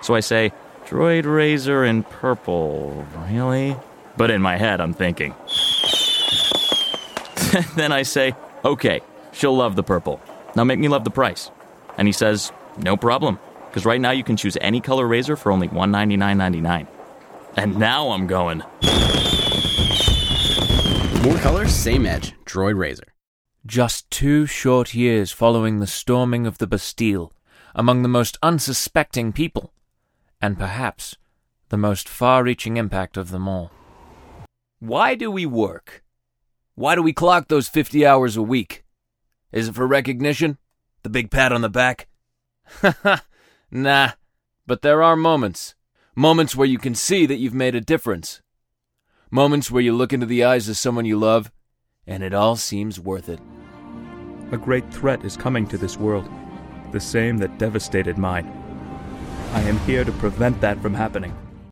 So I say, Droid Razor in purple, really? But in my head, I'm thinking. Then I say, okay, she'll love the purple. Now make me love the price. And he says, no problem, because right now you can choose any color razor for only $199.99. And now I'm going. More colors, same edge. Droid Razor. Just 2 short years following the storming of the Bastille, among the most unsuspecting people, and perhaps the most far-reaching impact of them all. Why do we work? Why do we clock those 50 hours a week? Is it for recognition? The big pat on the back? Nah, but there are moments. Moments where you can see that you've made a difference. Moments where you look into the eyes of someone you love, and it all seems worth it. A great threat is coming to this world, the same that devastated mine. I am here to prevent that from happening.